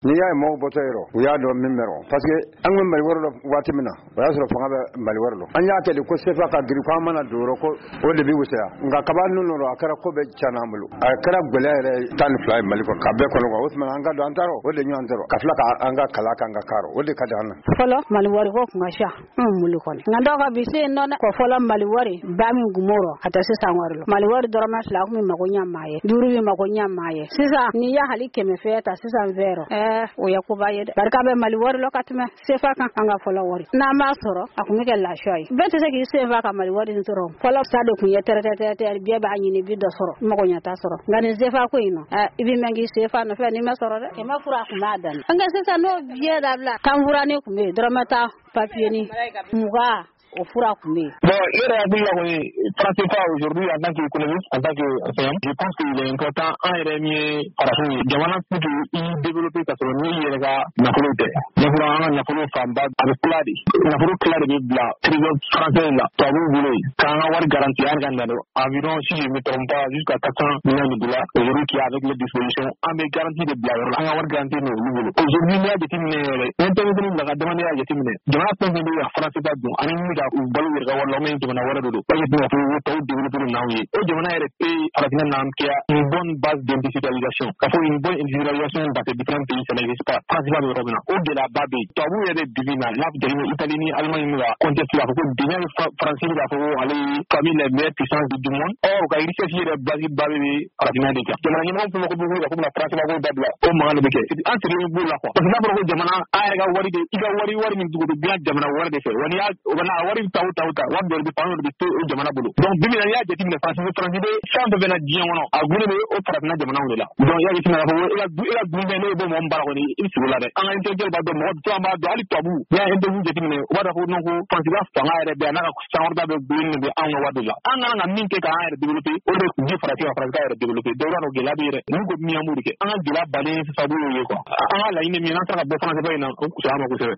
ni ya mo botero ya do mimmero parce que an mun mali warlo wati mina ya so fanga be mali warlo an ya ke ko sefa ka giri ko mana doro ko o de bi wusa nga kaban no ro akara ko be chanamulu akara golere tan fly mali ko kabe ko ko usman an ga do antaro o de nyu antaro kafla ka an ga kala ka nga karo o de kada han folo mali wari ko ngasha mulu ko nga do ka bi se no ko folo mali wari ba mi gumoro ata se sangwarlo mali wari do ma fla ko mi mako nyamaye duru mi mako nyamaye sisa ni ya hali keme feta sisa vero o yakuba yede barka be mali wari lokatme sefa kan anga folo wari na ma soro akumike la shoy bete se ki sefa ka mali wari ntoro folo sado ku yetere biya ba anyi ni bido soro mako nyata soro ngani sefa ko ino ibi mengi sefa no fe ni ma soro de e ma fura ku madan anga sisa no biya dabla tambura ne ku me dramata papier ni muga au fur et à mesure. Bon, aujourd'hui en tant qu'économiste, en tant qu'enseignant, je pense qu'il est important en RMI par rapport à Jamana pour développer sa économie, il y a Napolo Famba avec Cladi. Napolo Cladi Bla, trésor français là, toi vous voulez, quand on va garantir environ, si je ne me trompe pas, jusqu'à 400 millions de dollars, aujourd'hui qui avec les dispositions, on met garantie de Bla, on va garantir nos niveaux. Aujourd'hui, il y a des timines, l'intervention de la demande à des timines. Jamana pour nous, la France est pas bon. Balu wirga wala men jamana wala dodo baye do ko taw développer nawi o jamana RP avec nam kia une bonne base d'industrialisation il faut une bonne industrialisation dans les différents pays ça n'existe pas principalement Europe au de la babe tabu yede divina la de Italie Allemagne la contexte la ko dinya français la ko aller parmi les meilleures puissances du monde or ka richesse yede base babe avec nam de jamana ni mo ko ko la France la ko dabla o ma le beke entre les bouts la ko parce que la ko jamana ayga wari de iga wari min dugo bien jamana wari de fe wani ya wari tauta wabbe bi panu bi to jamana bulu donc bi na ya jeti ne français sans de na dien wono agune be o farafina jamana wala donc ya jeti na ko ila du ne bo mo mbara ko ni isi wala de an intellectuel ba do mo to ma do ali tabu ya ende bu jeti ne o da ko non ko français ba fanga ere be na ko san orda be bin be an wadu la an na min ke ka ere développer o de ji français ere développer do ro ge la bi ere ni ko mi amuri ke an de la balé sabu ye ko an la ine mi na ta ba français ba ina ko sa ma ko se